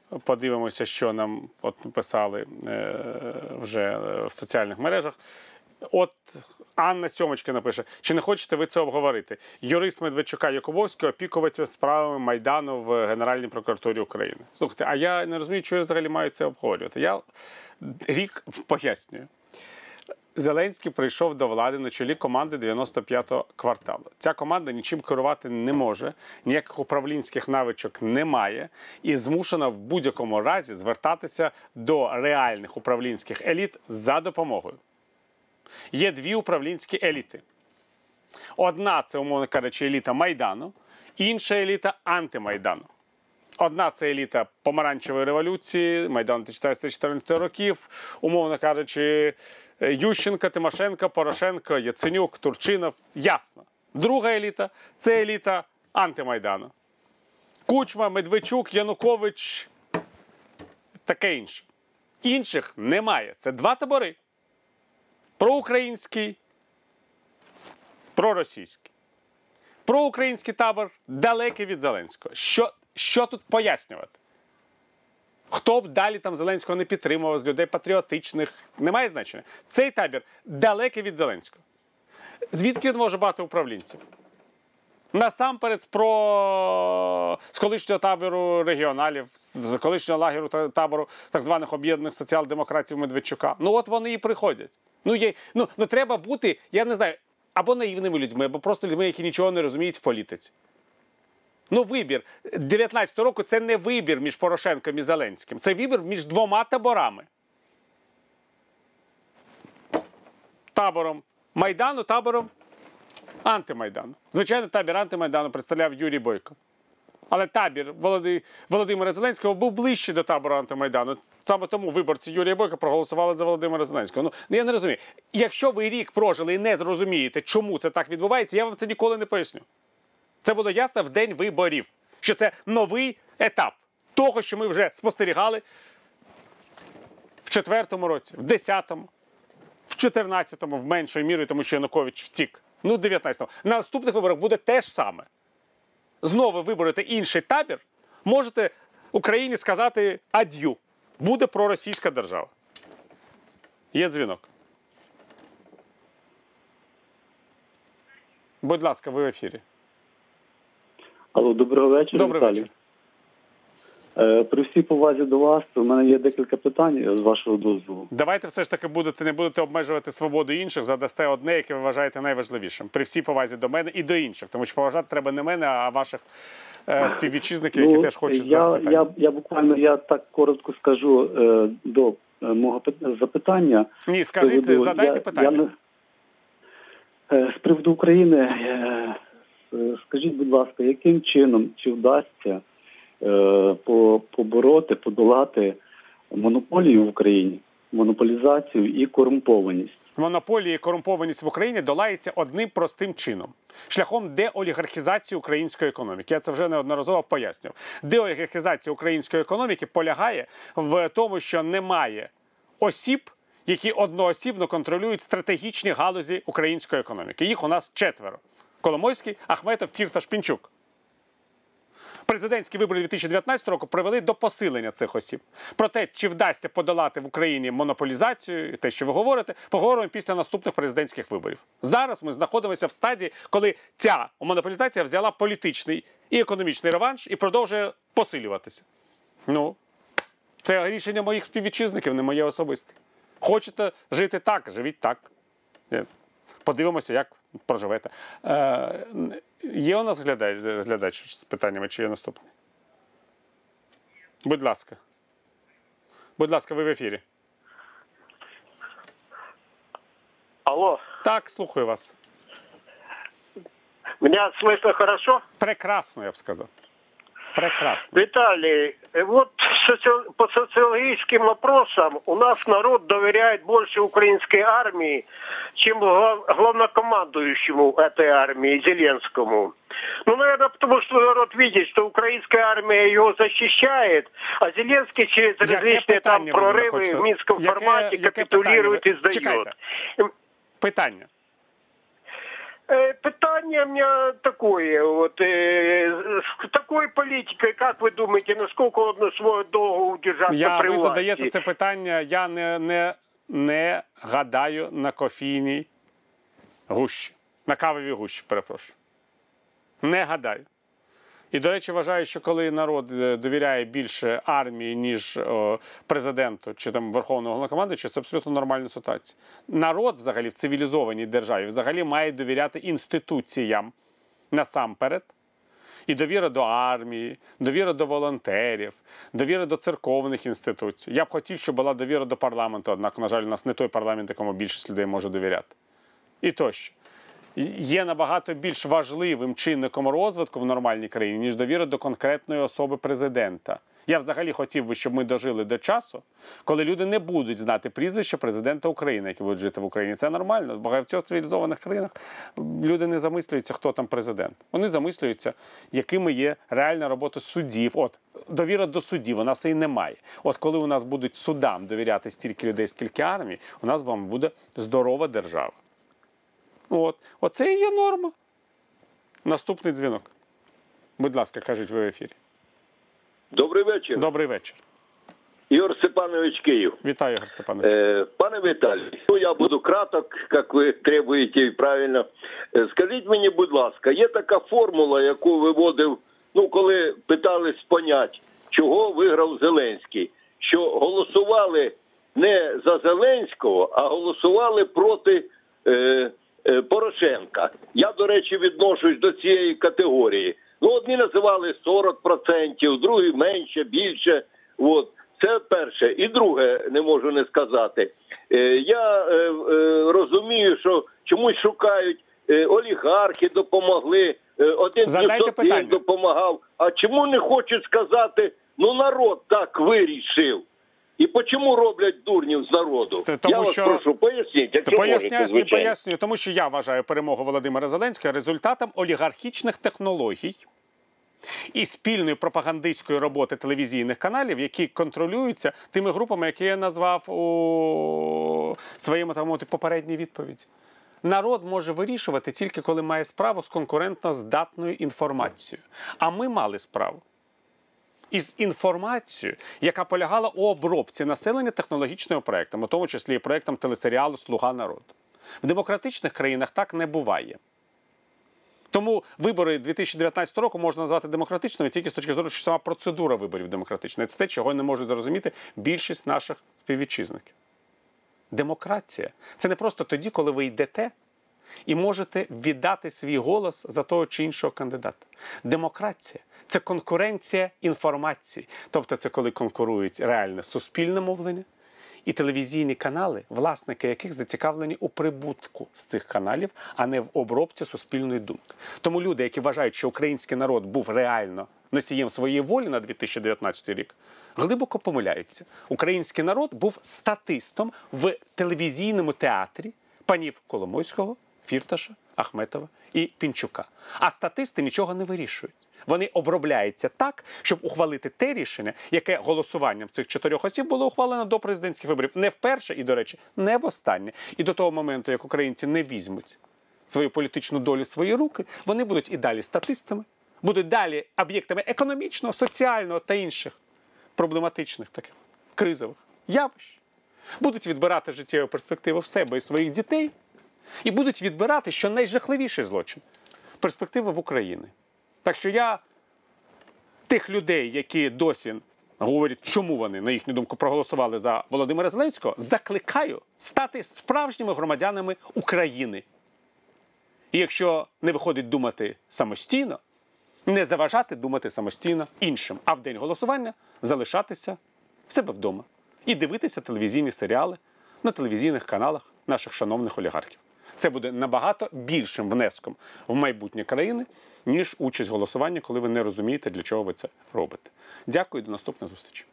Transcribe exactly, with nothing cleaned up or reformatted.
подивимося, що нам от писали вже в соціальних мережах. От Анна Сьомочка напише: чи не хочете ви це обговорити? Юрист Медведчука Якубовського опікуватися справами Майдану в Генеральній прокуратурі України. Слухайте, а я не розумію, чого я взагалі маю це обговорювати. Я рік пояснюю. Зеленський прийшов до влади на чолі команди дев'яносто п'ятого кварталу. Ця команда нічим керувати не може, ніяких управлінських навичок немає і змушена в будь-якому разі звертатися до реальних управлінських еліт за допомогою. Є дві управлінські еліти. Одна – це, умовно кажучи, еліта Майдану, інша еліта антимайдану. Одна – це еліта помаранчевої революції, Майдану тисяча дев'ятсот чотирнадцятого років, умовно кажучи, Ющенко, Тимошенко, Порошенко, Яценюк, Турчинов. Ясно. Друга еліта – це еліта антимайдану. Кучма, Медведчук, Янукович, таке інше. Інших немає. Це два табори. Проукраїнський, проросійський. Проукраїнський табор далекий від Зеленського. Що, що тут пояснювати? Хто б далі там Зеленського не підтримував, з людей патріотичних, немає значення. Цей табір далекий від Зеленського. Звідки він може бати управлінців? Насамперед з, про... з колишнього табору регіоналів, з колишнього лагеру табору так званих об'єднаних соціал-демократів Медведчука. Ну от вони і приходять. Ну, є... ну, ну треба бути, я не знаю, або наївними людьми, або просто людьми, які нічого не розуміють в політиці. Ну, вибір дев'ятнадцятого року – це не вибір між Порошенком і Зеленським. Це вибір між двома таборами. Табором Майдану, табором антимайдану. Звичайно, табір антимайдану представляв Юрій Бойко. Але табір Володи... Володимира Зеленського був ближче до табору антимайдану. Саме тому виборці Юрія Бойка проголосували за Володимира Зеленського. Ну, я не розумію. Якщо ви рік прожили і не зрозумієте, чому це так відбувається, я вам це ніколи не поясню. Це було ясно в день виборів, що це новий етап того, що ми вже спостерігали в четвертому році, в десятому, в чотирнадцятому, в меншої мірі, тому що Янукович втік. Ну, в дев'ятнадцятому. На наступних виборах буде те ж саме. Знову виборете інший табір, можете Україні сказати ад'ю. Буде проросійська держава. Є дзвінок. Будь ласка, ви в ефірі. Алло, доброго вечора, Добрий Віталій. вечір. Е, при всій повазі до вас, у мене є декілька питань, з вашого дозволу. Давайте все ж таки будете, не будете обмежувати свободу інших, задасте одне, яке ви вважаєте найважливішим. При всій повазі до мене і до інших. Тому що поважати треба не мене, а ваших е, співвітчизників, які ну, теж хочуть я, задати питання. Я, я буквально, я так коротко скажу е, до е, мого запитання. Ні, скажіть, приводу, задайте я, питання. Я, е, з приводу України, е, скажіть, будь ласка, яким чином, чи вдасться е, по, побороти, подолати монополію в Україні, монополізацію і корумпованість? Монополія і корумпованість в Україні долається одним простим чином. Шляхом деолігархізації української економіки. Я це вже неодноразово пояснював. Деолігархізація української економіки полягає в тому, що немає осіб, які одноосібно контролюють стратегічні галузі української економіки. Їх у нас четверо. Коломойський, Ахметов, Фірташ, Пінчук. Президентські вибори дві тисячі дев'ятнадцятого року привели до посилення цих осіб. Про те, чи вдасться подолати в Україні монополізацію, те, що ви говорите, поговоримо після наступних президентських виборів. Зараз ми знаходимося в стадії, коли ця монополізація взяла політичний і економічний реванш і продовжує посилюватися. Ну, це рішення моїх співвітчизників, не моє особисте. Хочете жити так, живіть так. Подивимося, як проживете. Е, є у нас глядач, глядач з питаннями, чи є наступний? Будь ласка. Будь ласка, ви в ефірі. Алло. Так, слухаю вас. Меня слышно хорошо? Прекрасно, я б сказав. Прекрасно. Виталий, вот по социологическим опросам у нас народ доверяет больше украинской армии, чем главнокомандующему этой армии, Зеленскому. Ну, наверное, потому что народ видит, что украинская армия его защищает, а Зеленский через различные там прорывы в Минском формате капитулирует и сдает. Питання. Э, Питание у меня такое, вот, э, с такой политикой, как вы думаете, насколько он сможет долго удержаться Я, при ви власти? задаєте це питання, я не, не, не гадаю на кофійній гущі, на кавовій гущі, перепрошую. Не гадаю. І, до речі, вважаю, що коли народ довіряє більше армії, ніж о, президенту чи там Верховного Головнокомандуючого, це абсолютно нормальна ситуація. Народ взагалі в цивілізованій державі взагалі має довіряти інституціям насамперед. І довіра до армії, довіра до волонтерів, довіра до церковних інституцій. Я б хотів, щоб була довіра до парламенту, однак, на жаль, у нас не той парламент, якому більшість людей може довіряти. І тощо. Є набагато більш важливим чинником розвитку в нормальній країні, ніж довіра до конкретної особи президента. Я взагалі хотів би, щоб ми дожили до часу, коли люди не будуть знати прізвище президента України, які будуть жити в Україні. Це нормально. В багатьох цивілізованих країнах люди не замислюються, хто там президент. Вони замислюються, якими є реальна робота суддів. От, довіра до суддів, у нас її немає. От коли у нас будуть судам довіряти стільки людей, скільки армії, у нас вам буде здорова держава. От. Оце і є норма. Наступний дзвінок. Будь ласка, кажіть ви в ефірі. Добрий вечір. Добрий вечір. Ігор Степанович, Київ. Вітаю, Ігор Степанович. Э, Пане Віталій, ну я буду краток, як ви требуєте, і правильно. Е, Скажіть мені, будь ласка, є така формула, яку виводив, ну, коли питались понять, чого виграв Зеленський, що голосували не за Зеленського, а голосували проти е, е, Порошенка. Я, до речі, відношусь до цієї категорії. Ну, одні називали сорок відсотків, другі менше, більше. От. Це перше. І друге, не можу не сказати. Е, я е, е, розумію, що чомусь шукають, е, олігархи допомогли, е, один Задайте допомагав. А чому не хочуть сказати, ну народ так вирішив? І чому роблять дурнів з народу? Тому я вас що... прошу, поясніть, якщо Поясняю, можете, звичайно. пояснюю, тому що я вважаю перемогу Володимира Зеленського результатом олігархічних технологій і спільної пропагандистської роботи телевізійних каналів, які контролюються тими групами, які я назвав у своєму так мовити попередній відповіді. Народ може вирішувати тільки коли має справу з конкурентно здатною інформацією. А ми мали справу із інформацією, яка полягала у обробці населення технологічними проектами, у тому числі і проектом телесеріалу «Слуга народу». В демократичних країнах так не буває. Тому вибори дві тисячі дев'ятнадцятого року можна назвати демократичними тільки з точки зору, що сама процедура виборів демократична. Це те, чого не можуть зрозуміти більшість наших співвітчизників. Демократія – це не просто тоді, коли ви йдете і можете віддати свій голос за того чи іншого кандидата. Демократія – це конкуренція інформації. Тобто це коли конкурують реальне суспільне мовлення і телевізійні канали, власники яких зацікавлені у прибутку з цих каналів, а не в обробці суспільної думки. Тому люди, які вважають, що український народ був реально носієм своєї волі на дві тисячі дев'ятнадцятий рік, глибоко помиляються. Український народ був статистом в телевізійному театрі панів Коломойського, Фірташа, Ахметова і Пінчука. А статисти нічого не вирішують. Вони обробляються так, щоб ухвалити те рішення, яке голосуванням цих чотирьох осіб було ухвалено до президентських виборів. Не вперше і, до речі, не востаннє. І до того моменту, як українці не візьмуть свою політичну долю в свої руки, вони будуть і далі статистами, будуть далі об'єктами економічного, соціального та інших проблематичних таких кризових явищ. Будуть відбирати життєву перспективу в себе і своїх дітей. І будуть відбирати, що найжахливіший злочин – перспектива в Україні. Так що я тих людей, які досі говорять, чому вони, на їхню думку, проголосували за Володимира Зеленського, закликаю стати справжніми громадянами України. І якщо не виходить думати самостійно, не заважати думати самостійно іншим, а в день голосування залишатися в себе вдома і дивитися телевізійні серіали на телевізійних каналах наших шановних олігархів. Це буде набагато більшим внеском в майбутнє країни, ніж участь в голосуванні, коли ви не розумієте, для чого ви це робите. Дякую, до наступної зустрічі.